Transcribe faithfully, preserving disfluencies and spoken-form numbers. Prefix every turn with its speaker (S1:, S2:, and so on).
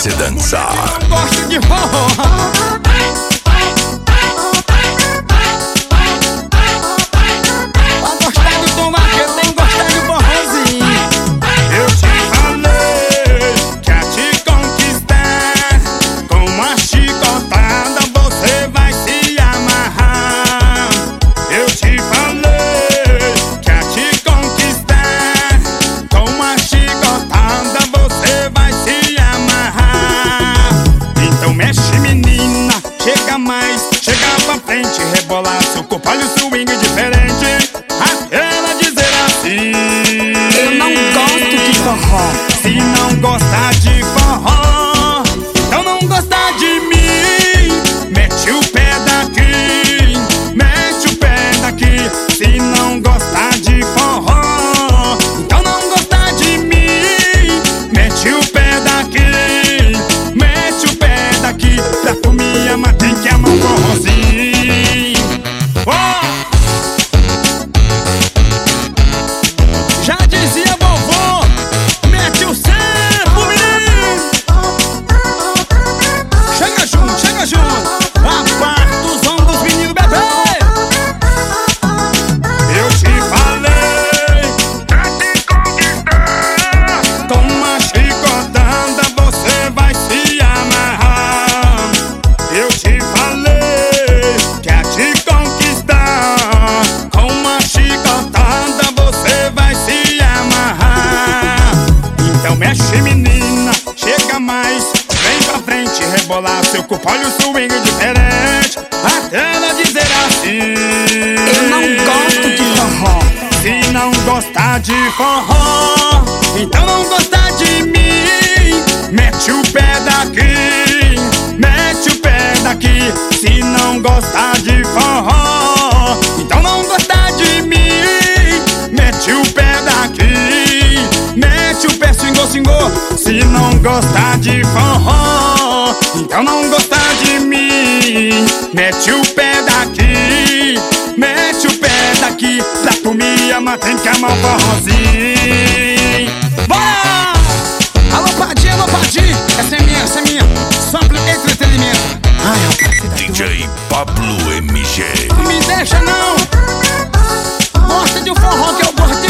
S1: você dançar.
S2: Gosto de forró. Rebolar seu corpo, olha o swing diferente. Aquela dizer assim:
S3: eu não gosto de forró.
S2: Se não gostar de forró, então não gostar de mim. Mete o pé daqui, mete o pé daqui. Se não gostar de forró, então não gostar de mim. Mete o pé daqui, mete o pé daqui. Pra tu me amar tem que amar o forrozinho. Já dizia vovô, mete o sampo, menino. Chega junto, chega junto. Aparta os ombros, menino bebê. Eu te falei pra te conquistar. Com uma chicotada você vai se amarrar. Eu te falei que a te conquistar. Com uma chicotada você vai se amarrar. Então mexe, menina, chega mais. Vem pra frente, rebolar seu corpo, olha o swing diferente. Até ela dizer assim:
S3: eu não gosto de forró.
S2: Se não gostar de forró, então não gostar de mim. Mete o pé daqui, mete o pé daqui. Se não gostar de forró, então não gostar de mim. Mete o pé daqui, mete o pé, swingou, swingou. Se não gostar de forró, então não gostar de mim. Mete o pé daqui, mete o pé daqui. Pra tu me amar tem que amar o forrozinho. Bora! Alô, Padinho, alô, Padinho. Essa é minha, essa é minha. Sample entretenimento. Ai, rapaz, você tá
S1: D J Pablo M G.
S2: não me deixa não. Gosta de um forró que eu gosto.